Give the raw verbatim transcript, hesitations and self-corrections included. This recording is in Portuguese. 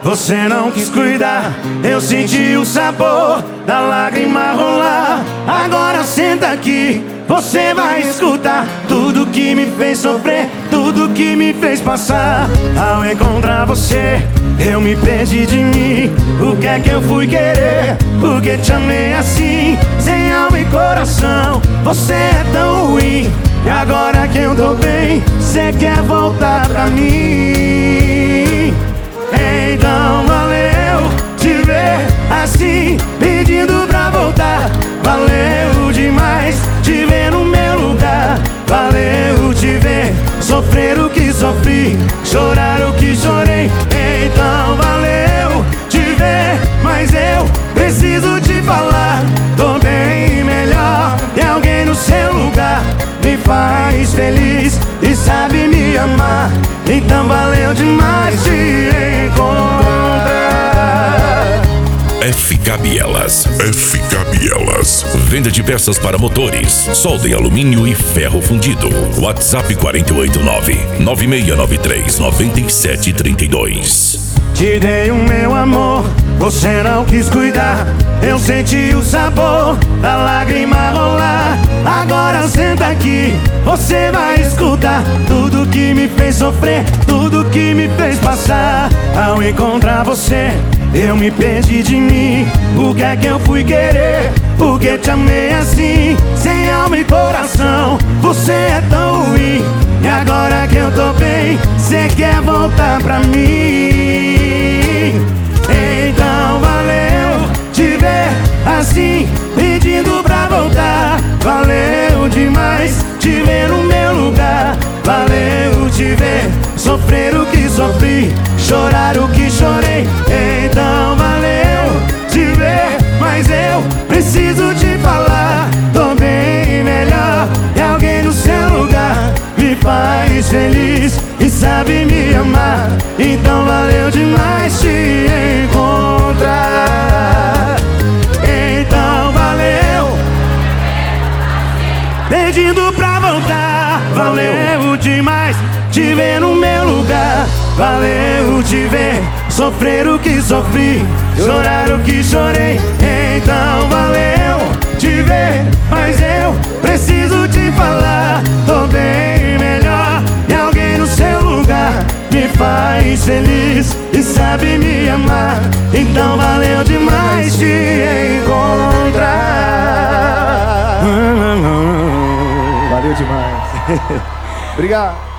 você não quis cuidar. Eu senti o sabor da lágrima rolar. Agora senta aqui, você vai escutar tudo que me fez sofrer, tudo que me fez passar. Ao encontrar você, eu me perdi de mim. O que é que eu fui querer? Porque te amei assim, sem alma e coração. Você é tão ruim, e agora que eu tô bem, cê quer voltar pra mim. Então valeu te ver assim, pedindo pra voltar. Valeu demais te ver no meu lugar. Valeu te ver sofrer o que sofri, chorar o que chorei. Então valeu te ver, mas eu preciso te falar. Tô bem melhor, tem alguém no seu lugar. Me faz feliz e sabe me amar. Então valeu demais te encontrar. F K Bielas. F K Bielas. Venda de peças para motores, solda em alumínio e ferro fundido. WhatsApp quatro oito nove, nove seis nove três, nove sete três dois. Te dei o meu amor, você não quis cuidar. Eu senti o sabor da lágrima rolar. Agora senta aqui, você vai escutar tudo que me fez sofrer, tudo que me fez passar. Ao encontrar você, eu me perdi de mim. O que é que eu fui querer? Porque te amei assim, sem alma e coração. Você é tão ruim, e agora que eu tô bem, cê quer voltar pra mim. Então valeu te ver assim, pedindo pra voltar. Valeu demais te ver no meu lugar. Valeu te ver sofrer o que sofri, chorar o que chorei. Então valeu te ver, mas eu preciso te falar. Tô bem melhor, e alguém no seu lugar me faz feliz e sabe me amar. Então valeu demais te encontrar. Então valeu pedindo pra voltar. Valeu demais te ver no meu lugar. Valeu te ver sofrer o que sofri, chorar o que chorei. Então valeu te ver, mas eu preciso te falar. Tô bem melhor, e alguém no seu lugar me faz feliz e sabe me amar. Então valeu demais te encontrar. Valeu demais. Obrigado.